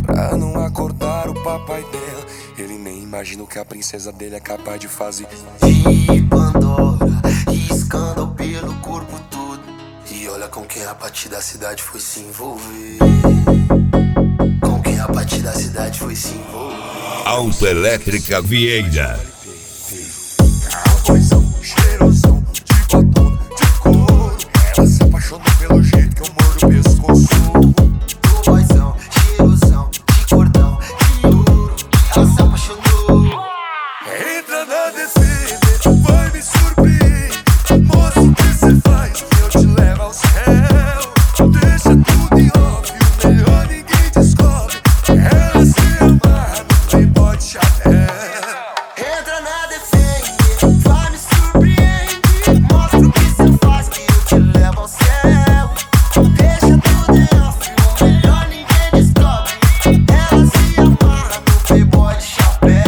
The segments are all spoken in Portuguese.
pra não acordar o papai dela. Ele nem imagina o que a princesa dele é capaz de fazer. De Pandora, riscando pelo corpo todo. E olha com quem a partir da cidade foi se envolver. Com quem a partir da cidade foi se envolver. Autoelétrica Vieira. Coisão, cheirosão, de batom, de couro. Ela se apaixonou pelo jeito que eu mordo o pescoço. Boizão, cheirosão, de cordão, de ouro. Ela se apaixonou. Entra na descida, vai me surpreender. Moço, o que cê faz que eu te levo ao céu? Deixa tudo em off, o melhor ninguém descobre. Ela se amarra no playboy de chapéu. Entra na defende, vai me surpreender. Mostra o que cê faz que eu te levo ao céu. Deixa tudo em off, o melhor ninguém descobre. Ela se amarra no playboy de chapéu.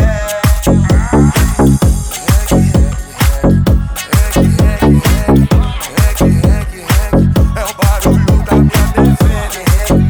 É o barulho da minha defesa.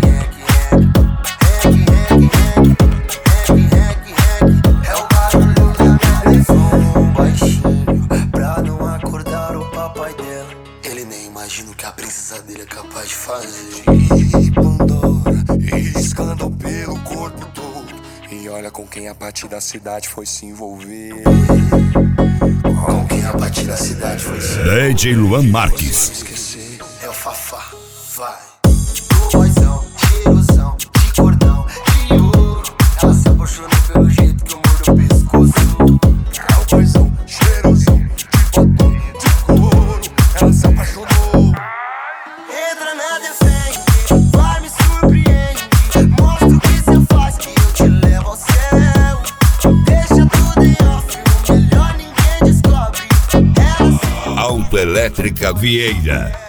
É o barulho da minha defesa. Baixinho, pra não acordar o papai dela. Ele nem imagina o que a princesa dele é capaz de fazer. E Pandora, riscando pelo corpo todo. E olha com quem a partir da cidade foi se envolver. Com quem a partir da cidade foi se DJ Luan Marques. Esquecer. é o Fafá, vai. Boizão, cheirosão, de cordão, de ouro. Ela se apaixonou pelo jeito que eu mordo o pescoço. É o coisão, cheirosão, de batom, de couro. Ela se apaixonou. Entra na defende, vai me surpreender. Mostra o que cê faz que eu te levo ao céu. Deixa tudo em off, o melhor ninguém descobre. Ela se Autoelétrica Vieira.